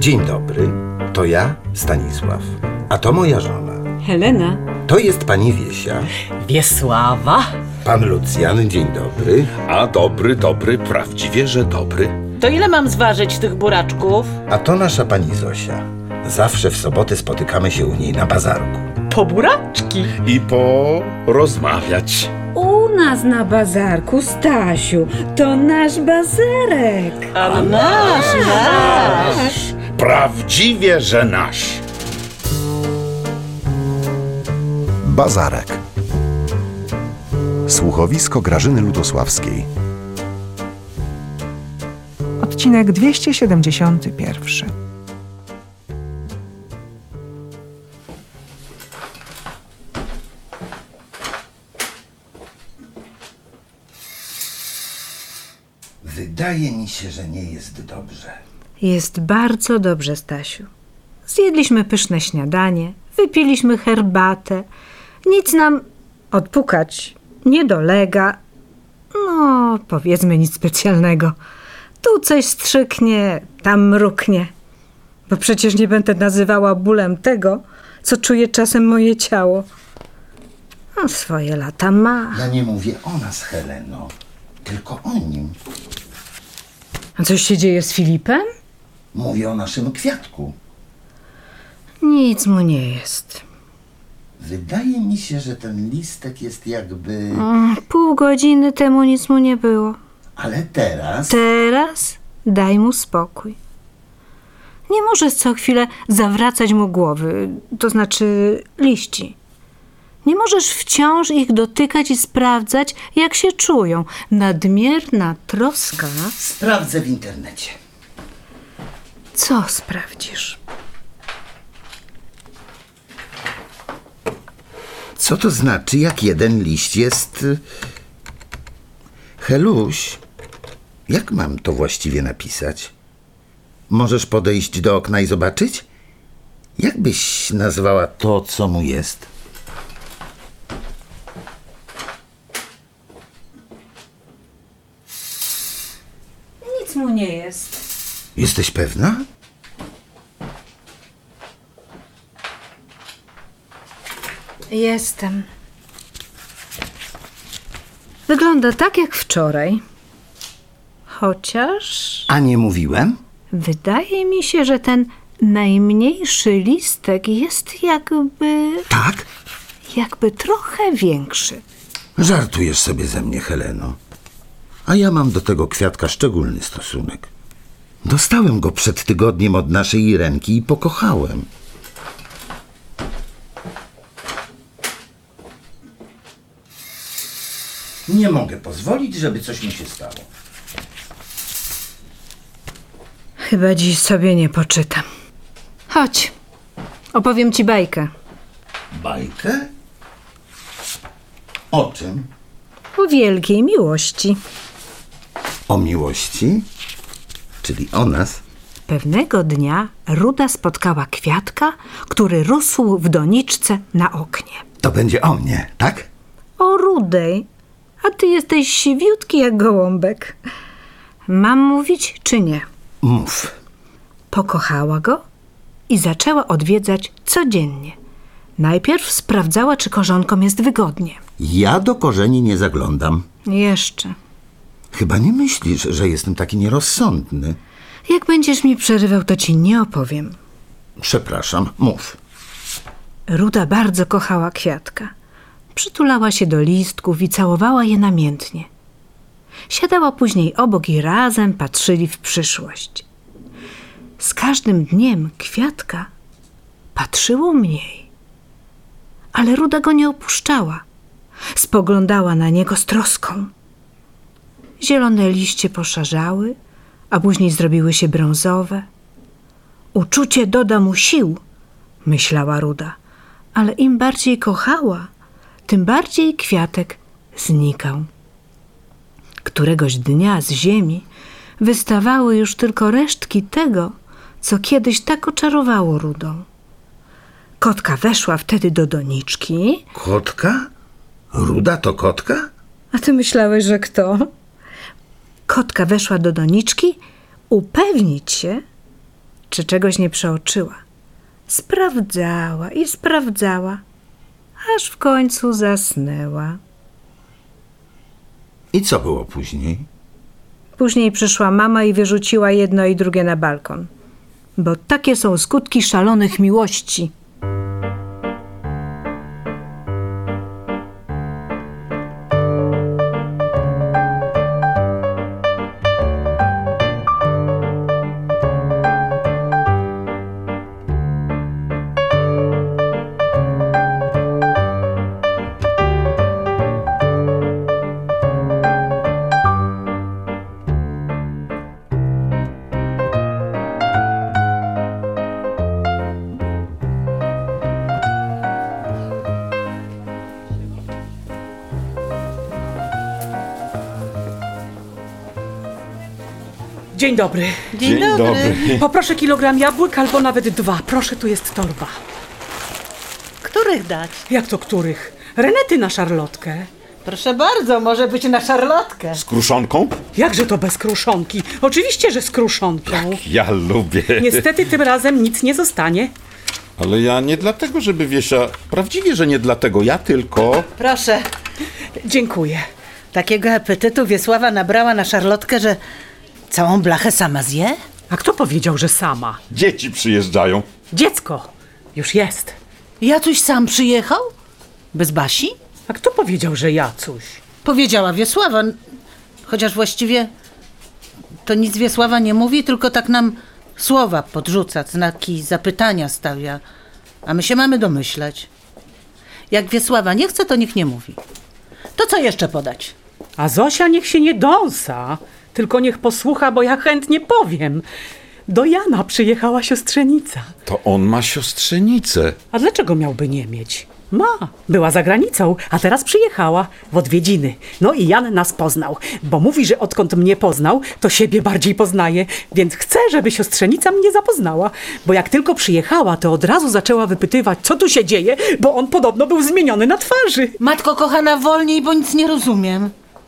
Dzień dobry, to ja, Stanisław, a to moja żona. Helena. To jest pani Wiesia. Wiesława. Pan Lucjan, dzień dobry. A dobry, prawdziwie, że dobry. To ile mam zważyć tych buraczków? A to nasza pani Zosia. Zawsze w soboty spotykamy się u niej na bazarku. Po buraczki. I porozmawiać. U nas na bazarku, Stasiu, to nasz bazarek. A nasz. Prawdziwie, że nasz. Bazarek. Słuchowisko Grażyny Ludosławskiej. Odcinek 271. Wydaje mi się, że nie jest dobrze. Jest bardzo dobrze, Stasiu. Zjedliśmy pyszne śniadanie, wypiliśmy herbatę. Nic nam odpukać nie dolega. No, powiedzmy nic specjalnego. Tu coś strzyknie, tam mruknie. Bo przecież nie będę nazywała bólem tego, co czuje czasem moje ciało. No, swoje lata ma. Ja nie mówię o nas, Heleno, tylko o nim. A coś się dzieje z Filipem? Mówię o naszym kwiatku. Nic mu nie jest. Wydaje mi się, że ten listek jest jakby... Pół godziny temu nic mu nie było. Ale teraz... Teraz daj mu spokój. Nie możesz co chwilę zawracać mu głowy, to znaczy liści. Nie możesz wciąż ich dotykać i sprawdzać, jak się czują. Nadmierna troska... Sprawdzę w internecie. Co sprawdzisz? Co to znaczy, jak jeden liść jest... Heluś, jak mam to właściwie napisać? Możesz podejść do okna i zobaczyć? Jak byś nazwała to, co mu jest? Nic mu nie jest. Jesteś pewna? Jestem. Wygląda tak jak wczoraj. Chociaż A nie mówiłem? wydaje mi się, że ten najmniejszy listek jest jakby trochę większy. Żartujesz sobie ze mnie, Heleno. A ja mam do tego kwiatka szczególny stosunek. Dostałem go przed tygodniem od naszej Irenki i pokochałem. Nie mogę pozwolić, żeby coś mi się stało. Chyba dziś sobie nie poczytam. Chodź, opowiem ci bajkę. Bajkę? O czym? O wielkiej miłości. O miłości? Czyli o nas? Pewnego dnia Ruda spotkała kwiatka, który rósł w doniczce na oknie. To będzie o mnie, tak? O Rudej, a ty jesteś siwiutki jak gołąbek. Mam mówić czy nie? Mów. Pokochała go i zaczęła odwiedzać codziennie. Najpierw sprawdzała, czy korzonkom jest wygodnie. Ja do korzeni nie zaglądam. Jeszcze. Chyba nie myślisz, że jestem taki nierozsądny. Jak będziesz mi przerywał, to ci nie opowiem. Przepraszam, mów. Ruda bardzo kochała kwiatka. Przytulała się do listków i całowała je namiętnie. Siadała później obok i razem patrzyli w przyszłość. Z każdym dniem kwiatka patrzyło mniej. Ale Ruda go nie opuszczała. Spoglądała na niego z troską. Zielone liście poszarzały, a później zrobiły się brązowe. Uczucie doda mu sił, myślała Ruda, ale im bardziej kochała, tym bardziej kwiatek znikał. Któregoś dnia z ziemi wystawały już tylko resztki tego, co kiedyś tak oczarowało Rudą. Kotka weszła wtedy do doniczki. Kotka? Ruda to kotka? A ty myślałeś, że kto? Kotka weszła do doniczki upewnić się, czy czegoś nie przeoczyła. Sprawdzała i sprawdzała, aż w końcu zasnęła. I co było później? Później przyszła mama i wyrzuciła jedno i drugie na balkon. Bo takie są skutki szalonych miłości. Dzień dobry. Dzień dobry. Poproszę kilogram jabłek albo nawet 2. Proszę, tu jest torba. Których dać? Jak to których? Renety na szarlotkę. Proszę bardzo, może być na szarlotkę. Z kruszonką? Jakże to bez kruszonki? Oczywiście, że z kruszonką. Ja lubię. Niestety tym razem nic nie zostanie. Ale ja nie dlatego, żeby Wiesia... Prawdziwie, że nie dlatego. Ja tylko... Proszę. Dziękuję. Takiego apetytu Wiesława nabrała na szarlotkę, że całą blachę sama zje? A kto powiedział, że sama? Dzieci przyjeżdżają. Dziecko. Już jest. Jacuś sam przyjechał? Bez Basi? A kto powiedział, że Jacuś? Powiedziała Wiesława. Chociaż właściwie to nic Wiesława nie mówi, tylko tak nam słowa podrzuca, znaki zapytania stawia. A my się mamy domyśleć. Jak Wiesława nie chce, to nikt nie mówi. To co jeszcze podać? A Zosia niech się nie dąsa. Tylko niech posłucha, bo ja chętnie powiem. Do Jana przyjechała siostrzenica. To on ma siostrzenicę. A dlaczego miałby nie mieć? Ma. Była za granicą, a teraz przyjechała w odwiedziny. No i Jan nas poznał, bo mówi, że odkąd mnie poznał, to siebie bardziej poznaje, więc chce, żeby siostrzenica mnie zapoznała. Bo jak tylko przyjechała, to od razu zaczęła wypytywać, co tu się dzieje, bo on podobno był zmieniony na twarzy. Matko kochana, wolniej, bo nic nie rozumiem.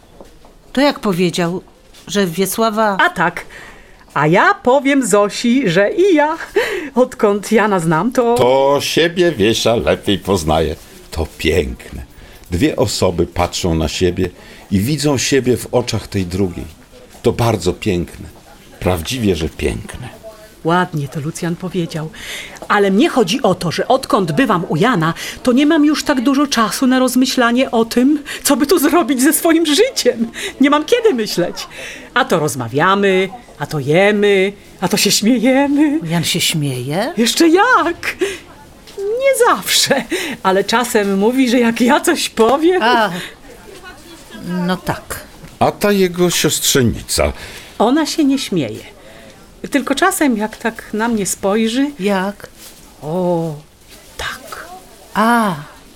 To jak powiedział, że Wiesława... A tak. A ja powiem Zosi, że i ja, odkąd Jana znam, To siebie Wiesia lepiej poznaje. To piękne. Dwie osoby patrzą na siebie i widzą siebie w oczach tej drugiej. To bardzo piękne. Prawdziwie, że piękne. Ładnie to Lucjan powiedział. Ale mnie chodzi o to, że odkąd bywam u Jana, to nie mam już tak dużo czasu na rozmyślanie o tym, co by tu zrobić ze swoim życiem. Nie mam kiedy myśleć. A to rozmawiamy, a to jemy, a to się śmiejemy. Jan się śmieje? Jeszcze jak? Nie zawsze, ale czasem mówi, że jak ja coś powiem... A, no tak. A ta jego siostrzenica... Ona się nie śmieje. Tylko czasem, jak tak na mnie spojrzy... Jak? O, tak. A,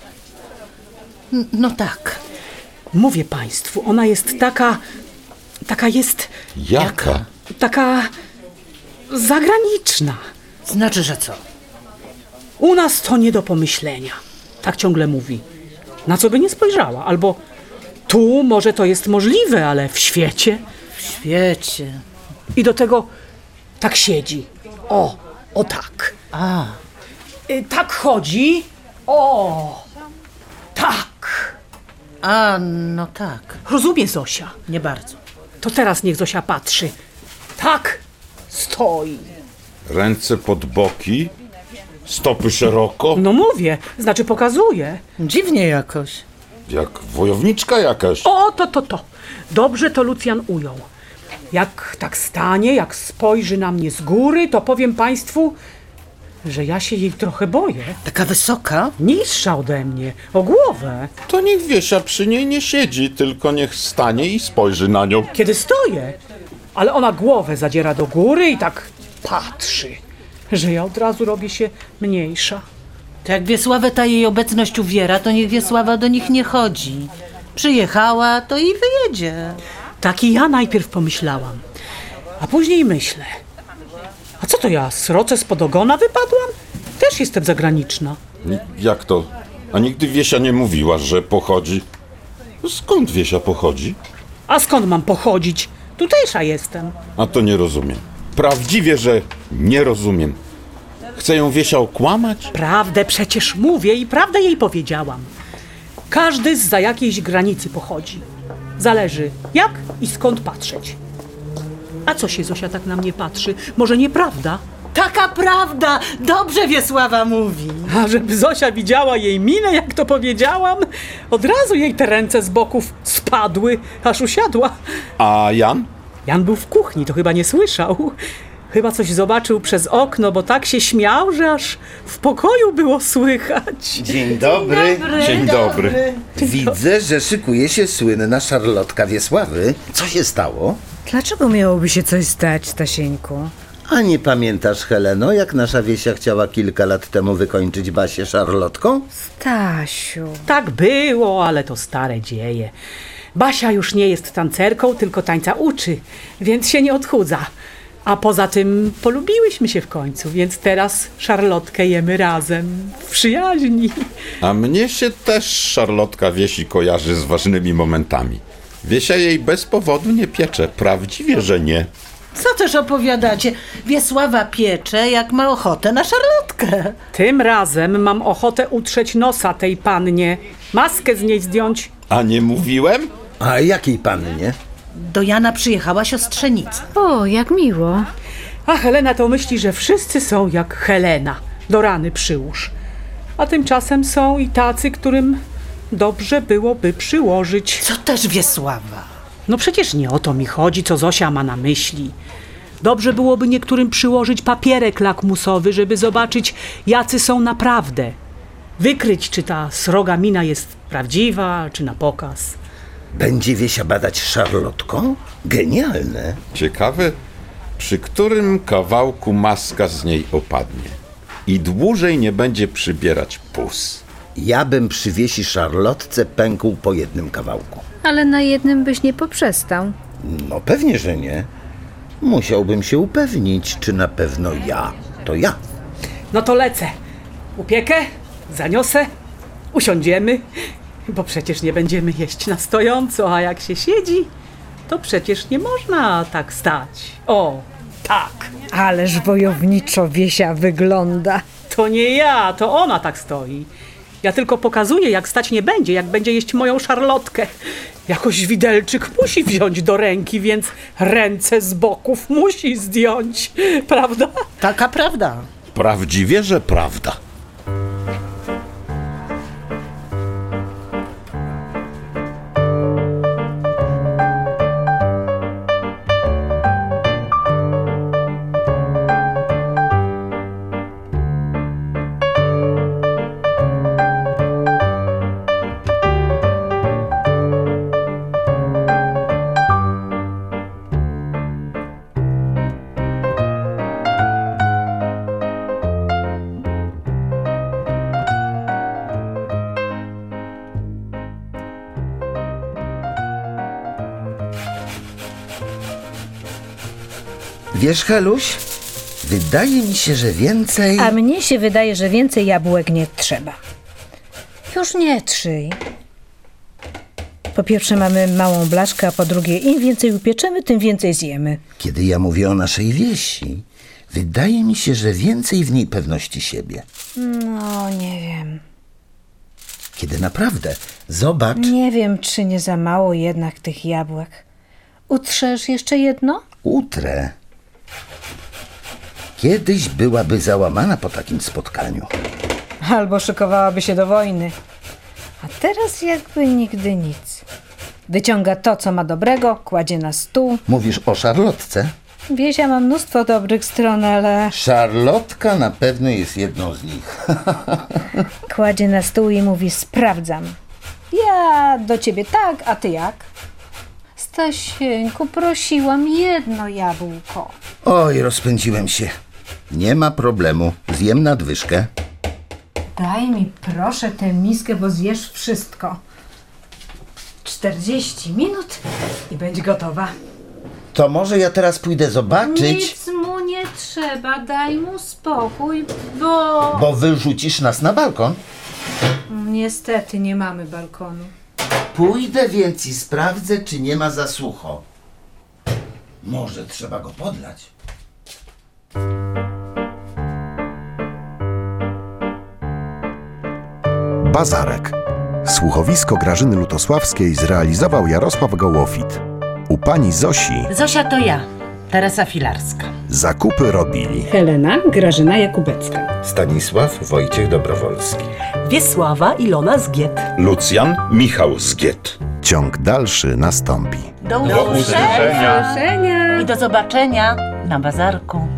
no tak. Mówię państwu, ona jest taka jest, Jaka? taka zagraniczna. Znaczy, że co? U nas to nie do pomyślenia. Tak ciągle mówi. Na co by nie spojrzała. Albo tu może to jest możliwe, ale w świecie. W świecie. I do tego tak siedzi. O tak. A, Tak chodzi. O, tak. no tak. Rozumie Zosia. Nie bardzo. To teraz niech Zosia patrzy. Tak stoi. Ręce pod boki, stopy szeroko, No mówię, znaczy pokazuje. Dziwnie jakoś. jak wojowniczka jakaś. O, to. Dobrze to Lucjan ujął. Jak tak stanie, jak spojrzy na mnie z góry, to powiem państwu, że ja się jej trochę boję. Taka wysoka? Niższa ode mnie, o głowę. To niech Wiesia przy niej nie siedzi, tylko niech stanie i spojrzy na nią. Kiedy stoję, ale ona głowę zadziera do góry i tak patrzy, że ja od razu robię się mniejsza. To jak Wiesławę ta jej obecność uwiera, to niech Wiesława do nich nie chodzi. Przyjechała, to i wyjedzie. Tak i ja najpierw pomyślałam, a później myślę, a co to ja, sroce spod ogona wypadłam? Też jestem zagraniczna. Jak to? A nigdy Wiesia nie mówiła, że pochodzi. Skąd Wiesia pochodzi? A skąd mam pochodzić? Tutejsza jestem. A to nie rozumiem. Prawdziwie, że Nie rozumiem. Chce ją Wiesia okłamać? Prawdę przecież mówię i prawdę jej powiedziałam. Każdy zza jakiejś granicy pochodzi. Zależy jak i skąd patrzeć. A co się Zosia tak na mnie patrzy? Może nieprawda? Taka prawda! Dobrze Wiesława mówi. A żeby Zosia widziała jej minę, jak to powiedziałam, od razu jej te ręce z boków spadły, aż usiadła. A Jan? Jan był w kuchni, to chyba nie słyszał. Chyba coś zobaczył przez okno, bo tak się śmiał, że aż w pokoju było słychać. Dzień dobry. Dzień dobry. Widzę, że szykuje się słynna szarlotka Wiesławy. Co się stało? Dlaczego miałoby się coś stać, Stasieńku? A nie pamiętasz, Heleno, jak nasza Wiesia chciała kilka lat temu wykończyć Basię szarlotką? Stasiu. Tak było, ale to stare dzieje. Basia już nie jest tancerką, tylko tańca uczy, więc się nie odchudza. A poza tym polubiłyśmy się w końcu, więc teraz szarlotkę jemy razem, w przyjaźni. A mnie się też szarlotka Wiesi kojarzy z ważnymi momentami. Wiesia jej bez powodu nie piecze. Prawdziwie, że nie. Co też opowiadacie? Wiesława piecze, jak ma ochotę na szarlotkę. Tym razem mam ochotę utrzeć nosa tej pannie, maskę z niej zdjąć. A nie mówiłem? A jakiej pannie? Do Jana przyjechała siostrzenica. O, jak miło. A Helena to myśli, że wszyscy są jak Helena. Do rany przyłóż. A tymczasem są i tacy, którym dobrze byłoby przyłożyć. Co też Wiesława? No przecież nie o to mi chodzi, co Zosia ma na myśli. Dobrze byłoby niektórym przyłożyć papierek lakmusowy, żeby zobaczyć, jacy są naprawdę. Wykryć, czy ta sroga mina jest prawdziwa, czy na pokaz. Będzie Wiesia badać szarlotką? Genialne. Ciekawe, przy którym kawałku maska z niej opadnie i dłużej nie będzie przybierać pus. Ja bym przy Wiesi szarlotce pękł po jednym kawałku. Ale na jednym byś nie poprzestał. No pewnie, że nie. Musiałbym się upewnić, czy na pewno ja to ja. No to lecę. Upiekę, zaniosę, usiądziemy, bo przecież nie będziemy jeść na stojąco, a jak się siedzi, to przecież nie można tak stać. O, tak. Ależ wojowniczo Wiesia wygląda. To nie ja, to ona tak stoi. Ja tylko pokazuję, jak stać nie będzie, jak będzie jeść moją szarlotkę. Jakoś widelczyk musi wziąć do ręki, więc ręce z boków musi zdjąć, prawda? Taka prawda. Prawdziwie, że prawda. Wiesz, Heluś, wydaje mi się, że więcej... A mnie się wydaje, że więcej jabłek nie trzeba. Już nie trzyj. Po pierwsze mamy małą blaszkę, a po drugie im więcej upieczemy, tym więcej zjemy. Kiedy ja mówię o naszej Wiesi, wydaje mi się, że więcej w niej pewności siebie. No, nie wiem. Kiedy naprawdę, zobacz... Nie wiem, czy nie za mało jednak tych jabłek. Utrzesz jeszcze jedno? Utrę. Kiedyś byłaby załamana po takim spotkaniu. Albo szykowałaby się do wojny. A teraz jakby nigdy nic. Wyciąga to, co ma dobrego, kładzie na stół. Mówisz o szarlotce? Wiesia ma mnóstwo dobrych stron, ale Szarlotka na pewno jest jedną z nich. kładzie na stół i mówi: sprawdzam. Ja do ciebie tak, a ty jak? Stasieńku, prosiłam jedno jabłko. Oj, rozpędziłem się. Nie ma problemu, zjem nadwyżkę. Daj mi proszę tę miskę, bo zjesz wszystko. 40 minut i będzie gotowa. To może ja teraz pójdę zobaczyć, Nic mu nie trzeba, daj mu spokój, bo... bo wyrzucisz nas na balkon. Niestety nie mamy balkonu. Pójdę więc i sprawdzę, czy nie ma za sucho. Może trzeba go podlać. Bazarek. Słuchowisko Grażyny Lutosławskiej zrealizował Jarosław Gołofit. U pani Zosi Zosia to ja, Teresa Filarska. zakupy robili Helena Grażyna Jakubecka. Stanisław Wojciech Dobrowolski. Wiesława Ilona Zgiet. Lucjan Michał Zgiet. Ciąg dalszy nastąpi. Do usłyszenia. I do zobaczenia na bazarku.